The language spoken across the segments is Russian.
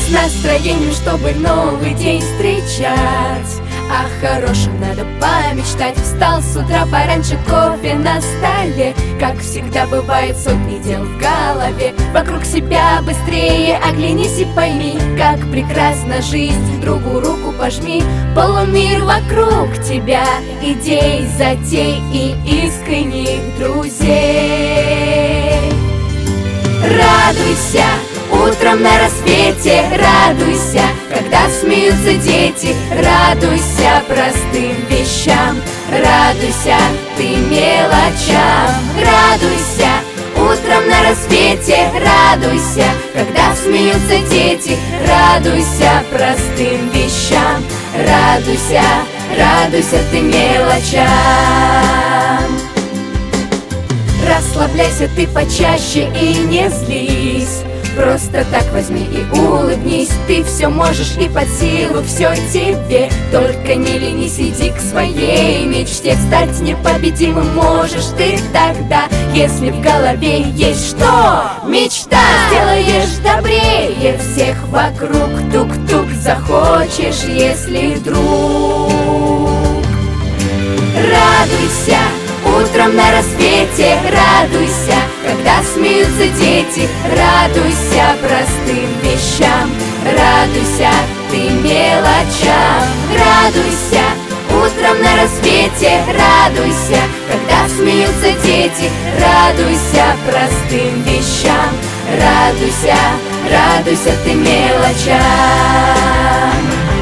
с настроением, чтобы новый день встречать. О хорошем надо помечтать. Встал с утра пораньше, кофе на столе. Как всегда бывает, сотни дел в голове. Вокруг себя быстрее оглянись и пойми, как прекрасна жизнь, другу руку пожми. Полумир вокруг тебя, идей, затей и искренних друзей. Радуйся утром на рассвете, радуйся, когда смеются дети. Радуйся простым вещам, радуйся ты мелочам. Радуйся утром на рассвете, радуйся, когда смеются дети. Радуйся простым вещам, радуйся, радуйся ты мелочам. Расслабляйся ты почаще и не злись. Просто так возьми и улыбнись. Ты все можешь и под силу все тебе. Только не ленись, иди к своей мечте. Стать непобедимым можешь ты тогда, если в голове есть что? Мечта! Сделаешь добрее всех вокруг. Тук-тук захочешь, если вдруг. Радуйся утром на рассвете, радуйся, когда смеются дети. Радуйся простым вещам, радуйся ты мелочам. Радуйся утром на рассвете, радуйся, когда смеются дети. Радуйся простым вещам, радуйся, радуйся ты мелочам.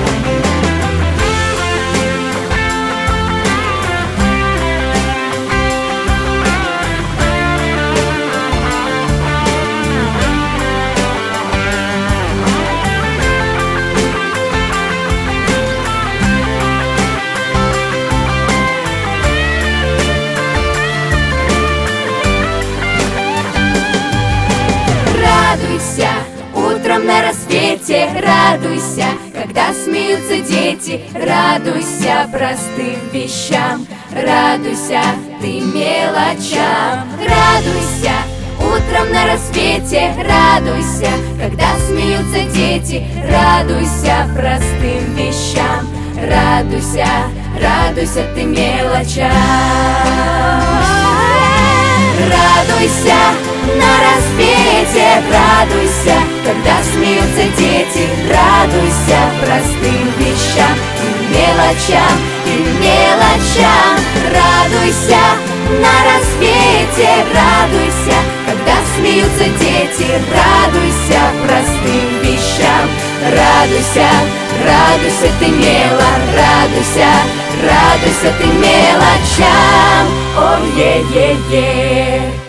Радуйся утром на рассвете, радуйся, когда смеются дети. Радуйся простым вещам, радуйся ты мелочам. Радуйся утром на рассвете, радуйся, когда смеются дети. Радуйся простым вещам, радуйся, радуйся ты мелочам. Радуйся на рассвете, радуйся, когда смеются дети. Радуйся простым вещам и мелочам, и мелочам. Радуйся на рассвете, радуйся, когда смеются дети. Радуйся простым вещам, радуйся, радуйся ты мело, радуйся, радуйся ты мелочам. О-е-е-е.